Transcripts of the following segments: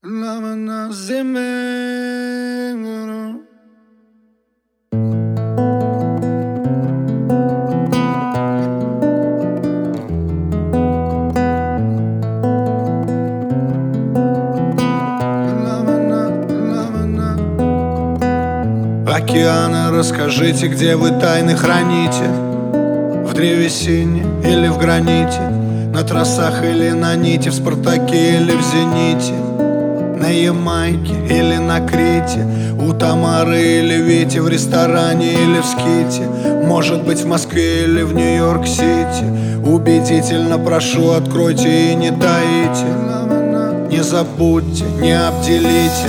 на земле. Океаны, расскажите, где вы тайны храните? В древесине или в граните? На трассах или на нити? В Спартаке или в Зените? На Ямайке или на Крите? У Тамары или Вити? В ресторане или в Ските? Может быть, в Москве или в Нью-Йорк-Сити? Убедительно прошу, откройте и не таите. Не забудьте, не обделите.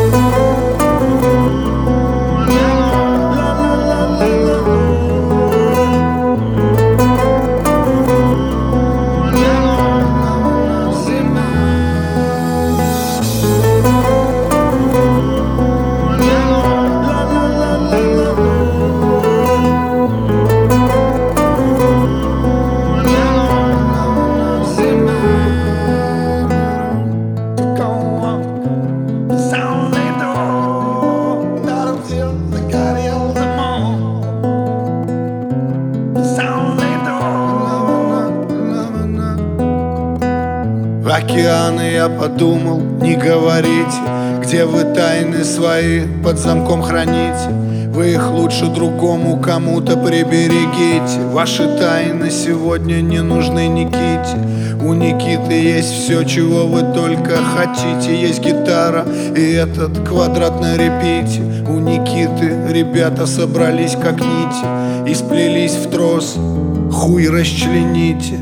Океаны, я подумал, не говорите, где вы тайны свои под замком храните. Вы их лучше другому кому-то приберегите. Ваши тайны сегодня не нужны Никите. У Никиты есть все, чего вы только хотите. Есть гитара и этот квадрат на репите. У Никиты ребята собрались как нити и сплелись в трос. Хуй расчлените.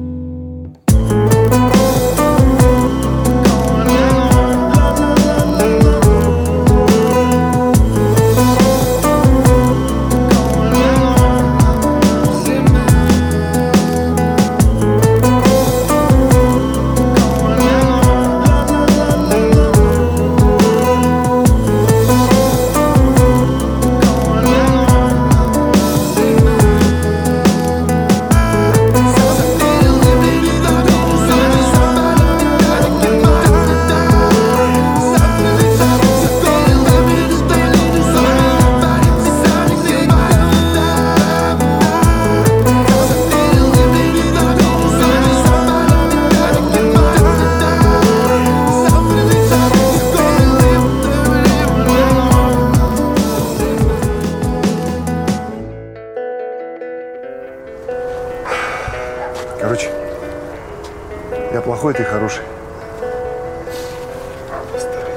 Короче, я плохой, ты хороший.